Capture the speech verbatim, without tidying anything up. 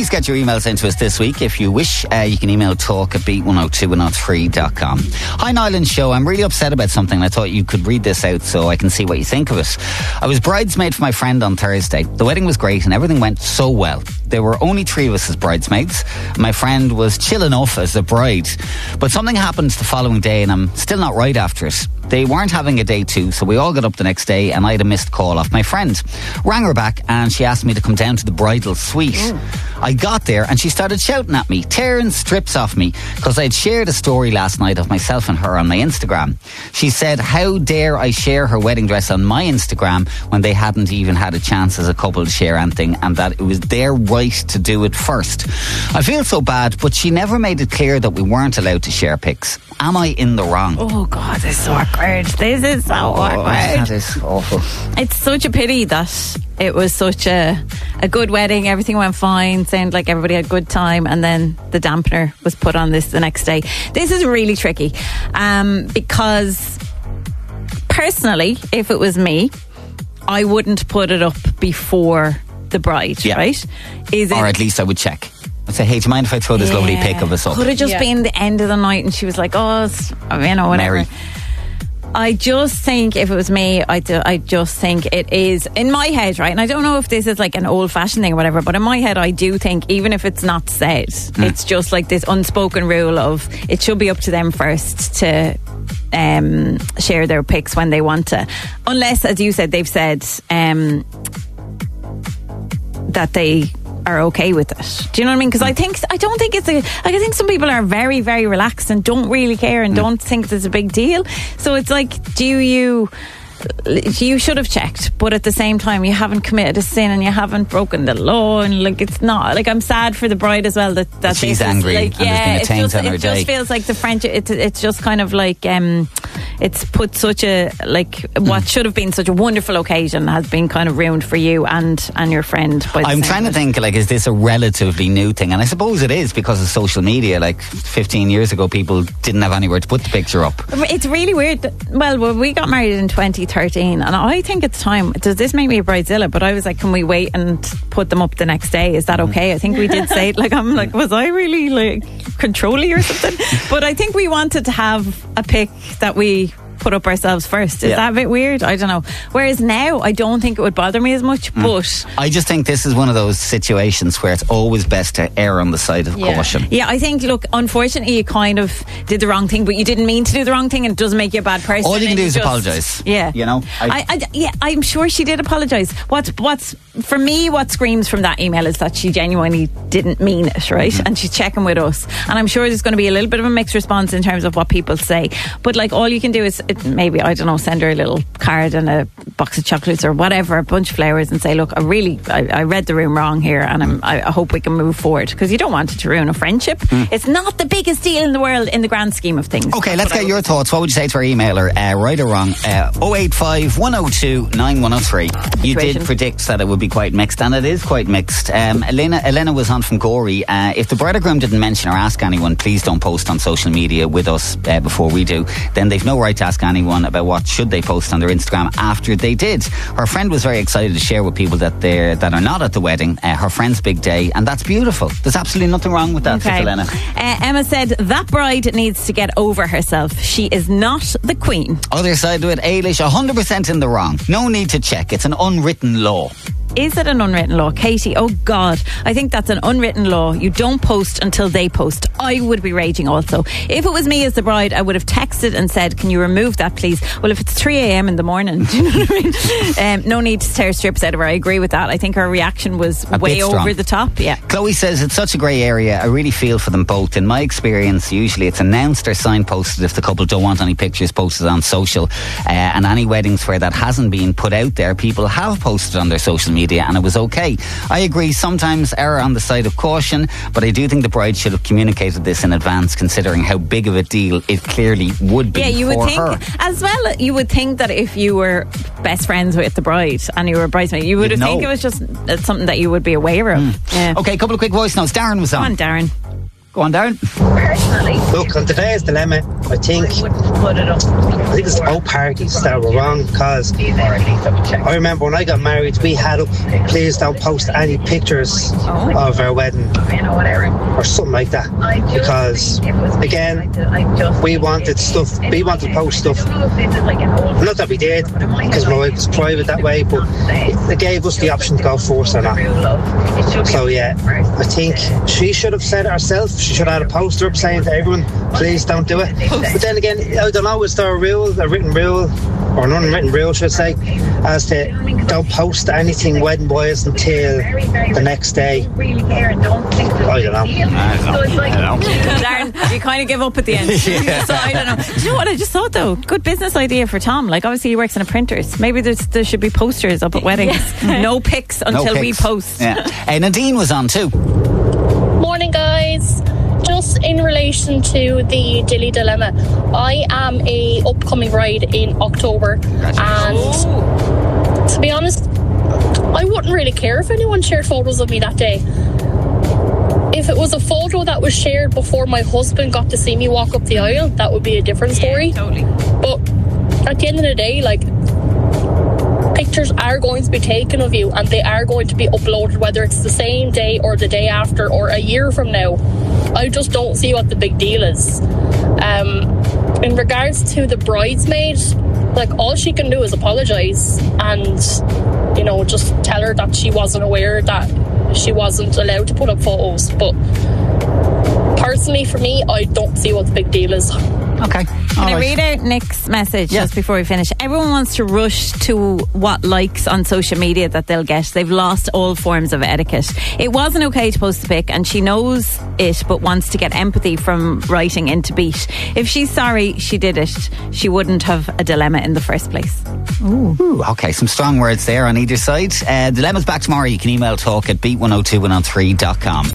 get your emails into us this week. If you wish, uh, you can email talk at beat one oh two one oh three dot com. Hi, Nyland Show. I'm really upset about something. I thought you could read this out so I can see what you think of it. I was bridesmaid for my friend on Thursday. The wedding was great and everything went so well. There were only three of us as bridesmaids. My friend was chill enough as a bride. But something happened the following day and I'm still not right after it. They weren't having a day two, so we all got up the next day and I had a missed call off my friend. Rang her back and she asked me to come down to the bridal suite. Mm. I got there and she started shouting at me, tearing strips off me, because I'd shared a story last night of myself and her on my Instagram. She said, how dare I share her wedding dress on my Instagram when they hadn't even had a chance as a couple to share anything, and that it was their right to do it first. I feel so bad, but she never made it clear that we weren't allowed to share pics. Am I in the wrong? Oh God, this is so awkward. This is so oh, awkward. That is awful. It's such a pity that it was such a a good wedding. Everything went fine. Sounded like everybody had a good time, and then the dampener was put on this the next day. This is really tricky, um, because personally, if it was me, I wouldn't put it up before the bride. Yeah. Right? Is it, or at least I would check. I'd say, hey, do you mind if I throw this yeah. lovely pic of us up? Could have just yeah. been the end of the night and she was like, oh, it's, you know, whatever. Mary. I just think if it was me, I, do, I just think it is, in my head, right, and I don't know if this is like an old-fashioned thing or whatever, but in my head I do think even if it's not said, mm. it's just like this unspoken rule of it should be up to them first to um, share their pics when they want to, unless, as you said, they've said um, that they are okay with it. Do you know what I mean? Because I think I don't think it's a I think some people are very very relaxed and don't really care and mm. don't think it's a big deal. So it's like, do you you should have checked, but at the same time you haven't committed a sin and you haven't broken the law, and like it's not like, I'm sad for the bride as well that, that she's this angry is, like, and yeah, there's been a taint just, on her it day. Just feels like the friendship, it's, it's just kind of like um, it's put such a like what mm. should have been such a wonderful occasion has been kind of ruined for you and and your friend. I'm trying to think, like, is this a relatively new thing? And I suppose it is because of social media. Like fifteen years ago people didn't have anywhere to put the picture up. It's really weird that, well, well we got married in twenty thirteen and I think it's time. Does this make me a bridezilla? But I was like, can we wait and put them up the next day? Is that okay? I think we did say it. Like, I'm like, was I really like controlling or something? But I think we wanted to have a pic that we put up ourselves first. Is yeah. that a bit weird? I don't know. Whereas now, I don't think it would bother me as much, mm. but I just think this is one of those situations where it's always best to err on the side of yeah. caution. Yeah, I think, look, unfortunately you kind of did the wrong thing, but you didn't mean to do the wrong thing, and it doesn't make you a bad person. All you can do is apologise. Yeah. You know? I, I, I, yeah, I'm sure she did apologise. What's, what's, for me, what screams from that email is that she genuinely didn't mean it, right? Mm-hmm. And she's checking with us. And I'm sure there's going to be a little bit of a mixed response in terms of what people say. But like, all you can do is it, maybe, I don't know, send her a little card and a box of chocolates or whatever, a bunch of flowers, and say, look, I really I, I read the room wrong here, and I'm, I, I hope we can move forward, because you don't want it to ruin a friendship. Mm. It's not the biggest deal in the world in the grand scheme of things. Okay, let's get your thoughts. What would you say to our emailer, uh, right or wrong? uh, oh eight five, one oh two, nine one oh three. You did predict that it would be quite mixed, and it is quite mixed. um, Elena, Elena was on from Gorey. Uh, if the bride or groom didn't mention or ask anyone, please don't post on social media with us uh, before we do. Then they've no right to ask anyone about what should they post on their Instagram after they did. Her friend was very excited to share with people that they're that are not at the wedding uh, her friend's big day, and that's beautiful. There's absolutely nothing wrong with that. Okay. Elena. Uh, Emma said that bride needs to get over herself. She is not the queen. Other side of it, Ailish, one hundred percent in the wrong. No need to check. It's an unwritten law. Is it an unwritten law? Katie, oh God, I think that's an unwritten law. You don't post until they post. I would be raging also. If it was me as the bride, I would have texted and said, can you remove that please? Well, if it's three a.m. in the morning, do you know what I mean? Um, no need to tear strips out of her. I agree with that. I think her reaction was a way over the top. Yeah. Chloe says it's such a grey area. I really feel for them both. In my experience, usually it's announced or signposted if the couple don't want any pictures posted on social. Uh, and any weddings where that hasn't been put out there, people have posted on their social media and it was okay. I agree, sometimes err on the side of caution, but I do think the bride should have communicated this in advance, considering how big of a deal it clearly would be yeah, you for would think, her. As well, you would think that if you were best friends with the bride and you were a bridesmaid, you would You'd have know. think it was just something that you would be aware of. Mm. Yeah. Okay, a couple of quick voice notes. Darren was on. Come on, Darren. Go on, Darren. Look, on today's dilemma, I think I think it's both parties that were wrong, because I remember when I got married, we had up, please don't post any pictures of our wedding or something like that, because again, we wanted stuff, we wanted to post stuff, not that we did, because my wife was private that way, but it gave us the option to go first or not. So yeah, I think she should have said it herself. She should have had a poster up saying to everyone, please don't do it. But then again, I don't know, is there a rule, a written rule, or an unwritten rule, should I say, as to don't post anything wedding wise until the next day? I don't know. I don't know. I don't know. Darren, you kind of give up at the end. Yeah. So I don't know. Do you know what I just thought though? Good business idea for Tom. Like obviously he works in a printers. Maybe there's, there should be posters up at weddings. Yeah. No pics until no pics. we post. Yeah. Uh, Nadine was on too. Morning, guys. Just in relation to the Dilly dilemma, I am a upcoming bride in October, and to be honest, I wouldn't really care if anyone shared photos of me that day. If it was a photo that was shared before my husband got to see me walk up the aisle, that would be a different story. Yeah, totally. But at the end of the day, like, pictures are going to be taken of you and they are going to be uploaded, whether it's the same day or the day after or a year from now. I just don't see what the big deal is. Um, in regards to the bridesmaid, like, all she can do is apologise and, you know, just tell her that she wasn't aware that she wasn't allowed to put up photos. But personally, for me, I don't see what the big deal is. Okay. Can I read out Nick's message yeah. just before we finish? Everyone wants to rush to what likes on social media that they'll get. They've lost all forms of etiquette. It wasn't okay to post a pic and she knows it but wants to get empathy from writing into Beat. If she's sorry she did it, she wouldn't have a dilemma in the first place. Ooh. Ooh, okay, some strong words there on either side. Uh, Dilemma's back tomorrow. You can email talk at beat one oh two one oh three dot com.